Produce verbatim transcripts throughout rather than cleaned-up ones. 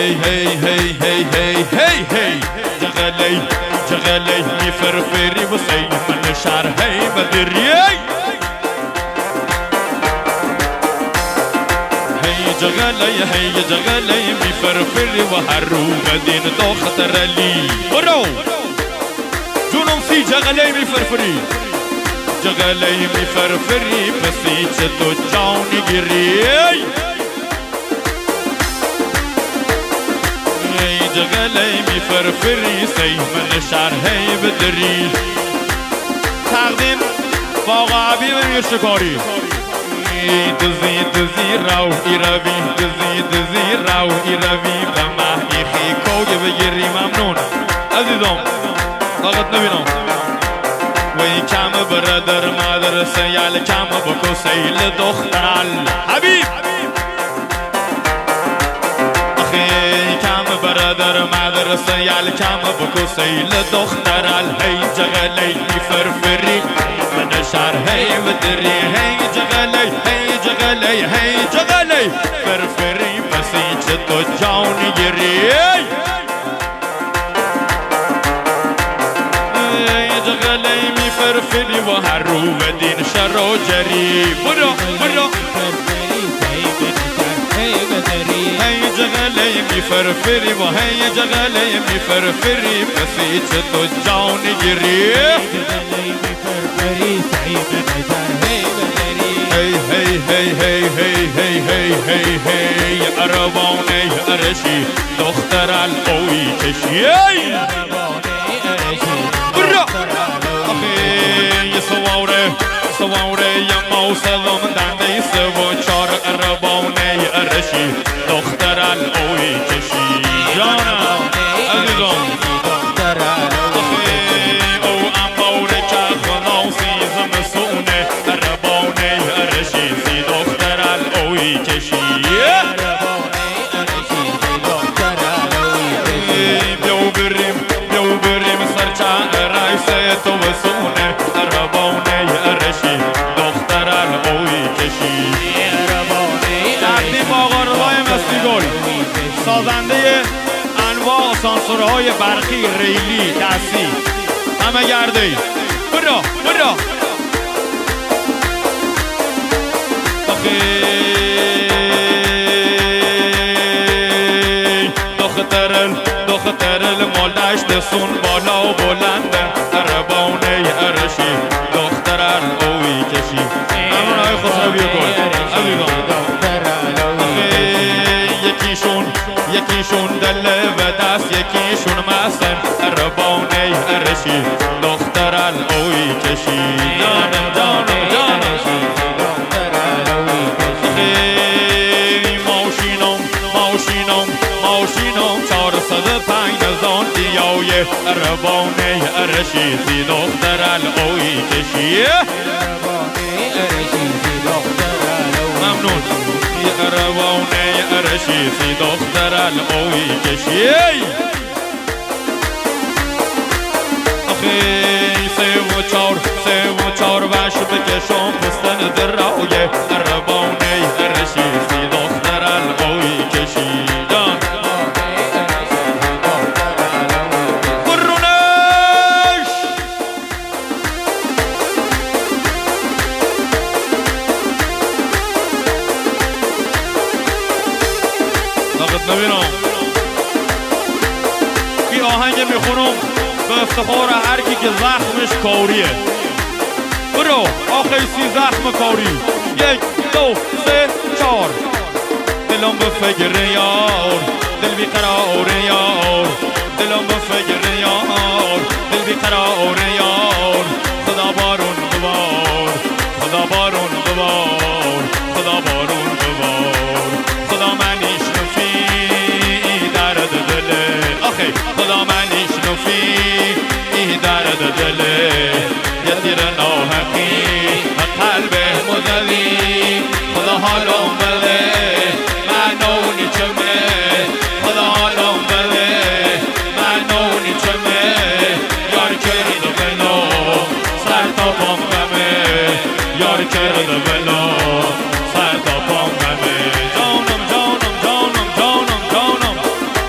هی هی هی هی هی هی هی جغلی جغلی میفرفری وسی من شهر هی بدری هی جغلی هی جغلی میفرفری و هر رو بدین دو خطر لی برو جونم سی جغلی میفرفری جغلی میفرفری پسی چه تو جانی گیری جغلی میفرفری سی من شهر هی بدری تقدیم باقا عبیب میرشکاری دزی دزی رو ایروی دزی دزی رو ایروی بمه ایخی کوگه بگیری ممنون عزیزم طاقت نبینم وی کم برادر مادر سیال کم بکو سیل دخترال حبیب برادر مدرسه یال کم بکو سیل دخترال هی جغلی میفرفری من شهر هی بدری هی جغلی هی جغلی هی جغلی فرفری پسی چه تو جانی گیری هی جغلی میفرفری و هر رو بدین شر و جری برو برو هی جغلی میفرفری و هی جغلی میفرفری پسی چه تو جانی گیری هی هی هی هی هی هی هی هی هی عربانه ارشی دختر القوی کشی برا آخی سواره سواره یا موسلم دنده سو چار عربانه ارشی دختر القوی کشی جانم عزیزم او امباره که خلاصی زمسونه عربانه ارشی سی دختر القوی کشی بیو بریم بیو بریم سرچه رایسه تو بسونه عربانه ارشی دختر القوی کشی تقدیم آقا روای مسیگل سازنده انواع آسانسورهای برقی ریلی دستی همه گرده برا برا دخترل دخترل مالدشت سون بالا و بلنده عربانه ارشی دخترل اوی کشی همون های خسروی گل یکیشون یکیشون دله و دست یکیشون مستن عربانه ارشی دخترل اوی کشی جانم جانم جانم ماشینم ماشینم ماشینم چهارصد پنج نزان دیایه عربانه ارشی سی دخترل اوی کشی ممنون عربانه ارشی سی دخترل اوی کشی آخی سه و چار سه و چار وش بکشم پستن درایه عربانه ارشی سی دخترل اوی کشی جان برونش طاقت نبینم بی آهنگ میخونم به افتخار هر کی که زخمش کاریه برو آخی سی زخم کاری یک دو سه چار دلم به فکر یار دل بی قرار یار دلم به فکر یار دل بی قرار یار خدا بارون ببار خدا بارون ببار خدا بارون ببار خدا منیش نفی درد دله آخی خدا منیش نفی درد دله یه تیر ناحقی قلب مدلی خدا حالم بله منونی چمه خدا حالم بله منونی چمه یار کرد بلا سر تا پام غمه یار کرد بلا سر تا پام غمه جانم جانم جانم جانم جانم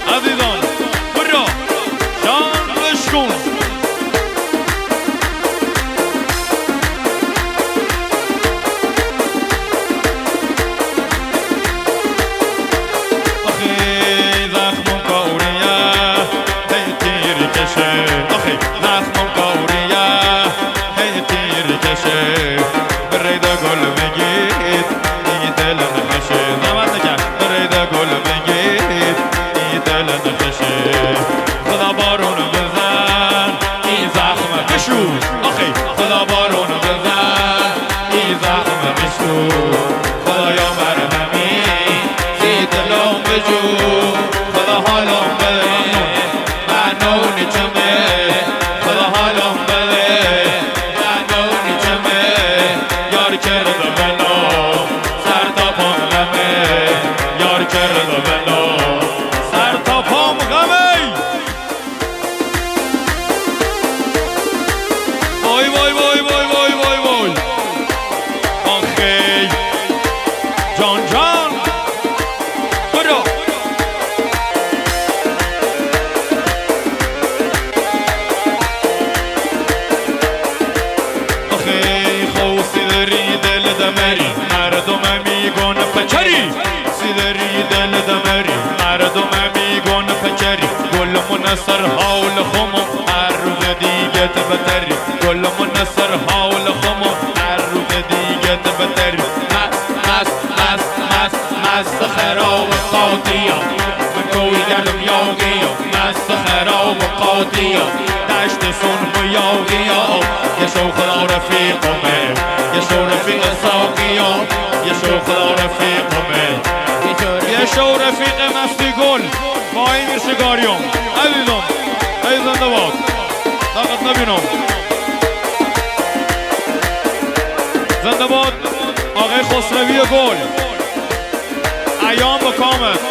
بجو خدا حالم بده معنونی چمه خدا حالم بده معنونی چمه یار کرده منو سر تا پام غمه یار کرده منو سر تا پام غمه وای وای وای وای وای وای وای آخی جان جان برو آخی خو سیدری دل دمری مردم میگون پچری سیدری دل دمری مردم میگون پچری گل منصر حال خمو هر روز دیگه تبتری گل منصر حال خمو هر روز دیگه تبتری مست مست مست مست مست خراب قاطیا من کوی گردم یاگیا مست خراب قاطیا دشت سون یاگیا یه شو خدا رفیقمه یه شو رفیق ساقیا یه شو خدا رفیقمه یه شو رفیق مستی گل با این میرشگاریوم عزیزم ای زنده باد طاقت نبینم زنده باد آقای خسروی گل ایام با کامت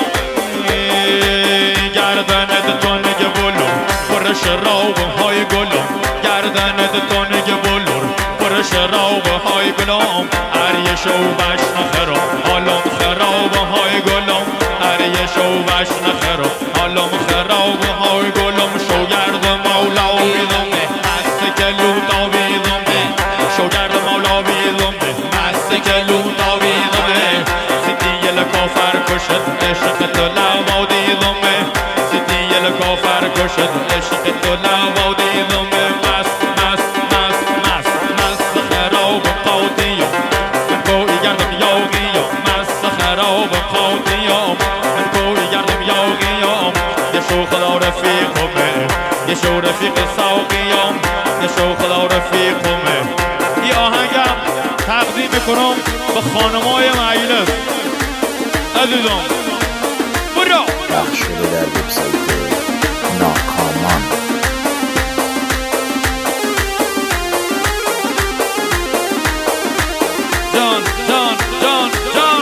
گردنت تونگ بلور پر شراب های گلم گردنت تونگ بلور پر شراب های گلم هر یه شو بش نخرم حالم خراب های گلم هر یه شو بش نخرم حالم خراب های گلم شو گرد مولا بیدم مست کلو تا بیدم شو گرد مولا بیدم مست کلو تا بیدم سیدی الکافر کشد عشق تو لوا دیدم سیدی الکافر کشد عشق تو لوا دیدم مست مست مست مست مست خراب قاطیا من کوی گردم یاگیا مست خراب قاطیا من کوی گردم یاگیا یه شو خدا رفیقمه یه شو رفیق ساقیا یه شو خدا رفیقمه این آهنگم تقدیم میکنم به خانمای مجلس عزیزم برو پخش شده در وبسایت ناکامان جان جان جان جان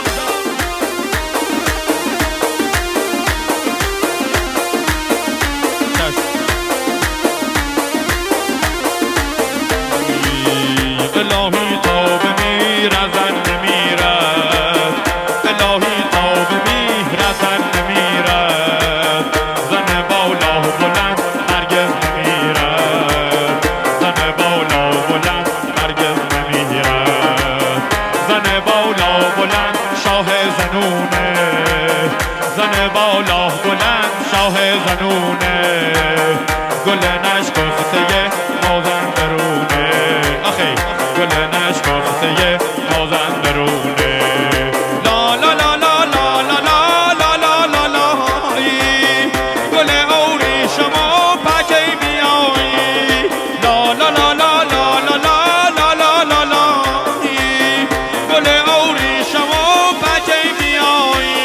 الهی تا بمیر ازن نمیرد الهی تا بمیر ازن نمیرد زن بالا بلند هرگز نمیرد زن بالا بلند هرگز نمیرد زن بالا بلند شاه زنونه زن بالا بلند شاه زنونه گل نشکفته مازندرونه آخی گل نشکفته مازندرونه لا لا لا لا لا لا لا لا لا لا گل اوری شما پکی بیایی لا لا لا لا لا لا لا لا لا لا گل اوری شما پکی بیایی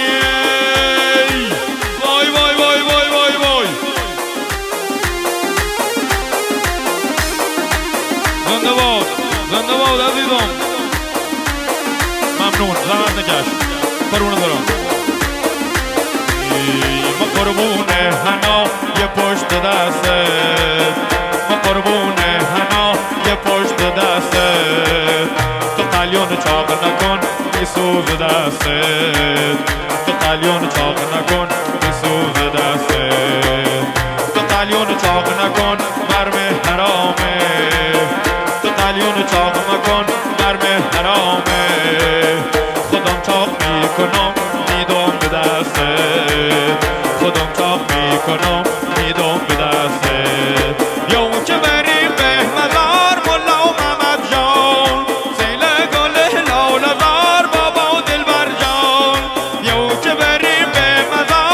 وای وای وای وای وای وای زنده باد زنده باد عزیزم ممنون زحمت نکش قربونه دارم ما قربونه حنا یه پشت دستت ما قربونه حنا یه پشت دستت تو قلیون چاق نکن میسوز دستت تو قلیون چاق نکن میسوز دستت تو قلیون چاق نکن مرم حرامه تو قلیون چاق مکن مرم حرامه خودم چاق میکنم میدم به دستت خودم چاق میکنم میدم به دستت یو که بریم به مزار ملا و محمد جان سیل گل لال زار بابا و دلبر جان یو که بریم به مزار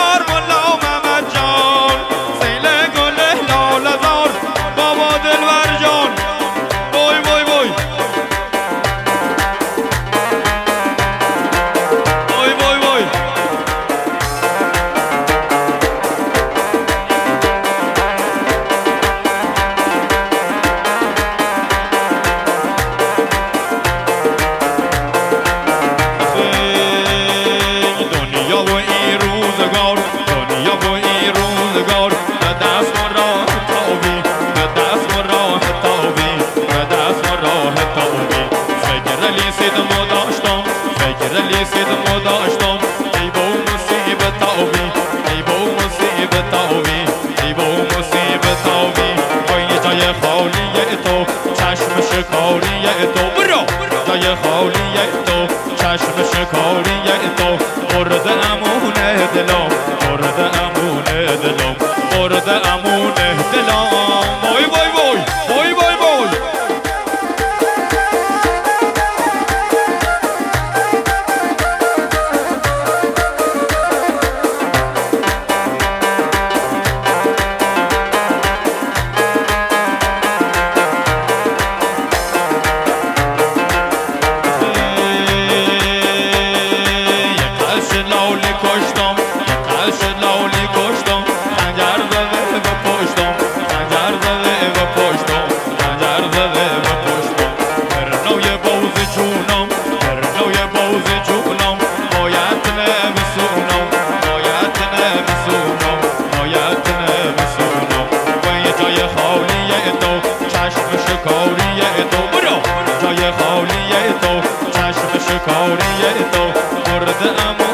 تابی ای بو مصیبت تابی ای بو مصیبت تابی وای جای خالی تو چشم شکاری تو برو جای خالی تو چشم شکاری تو برد امونه دلم برد امونه دلم برد امونه دلم وای وای وای وای وای وای خالیه تو چشم شکاریه تو برد اما